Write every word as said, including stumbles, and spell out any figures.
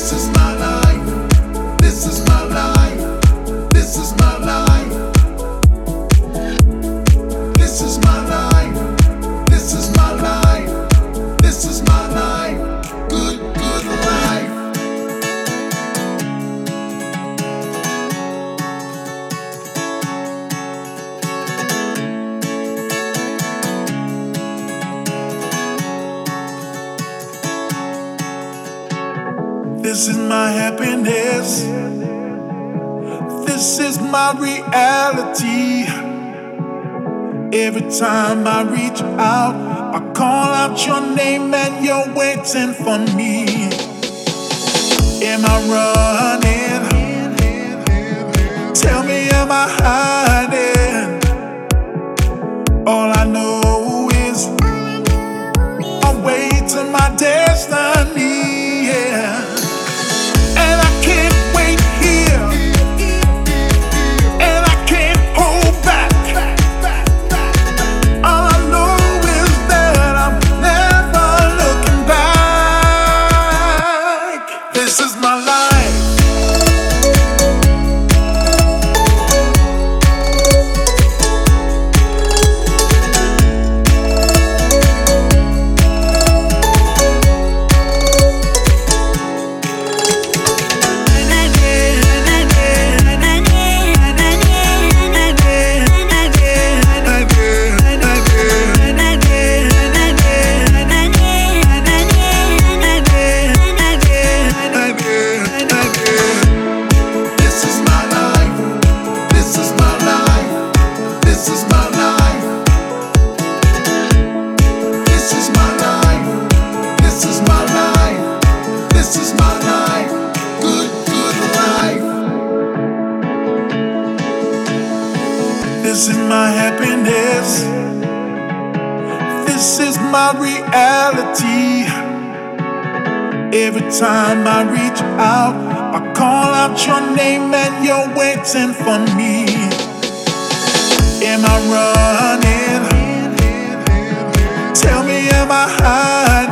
This is my life. This is my life. This is my life. This is my life. This is my life. This is my life. Good, good life. This is my happiness. This is my reality. Every time I reach out, I call out your name and you're waiting for me. Am I running? Tell me, am I hiding? All I know is I'm way to my destiny, yeah. And I can't wait here, and I can't hold back. All I know is that I'm never looking back. This is my life. This is my happiness. This is my reality. Every time I reach out, I call out your name and you're waiting for me. Am I running? Tell me, am I hiding?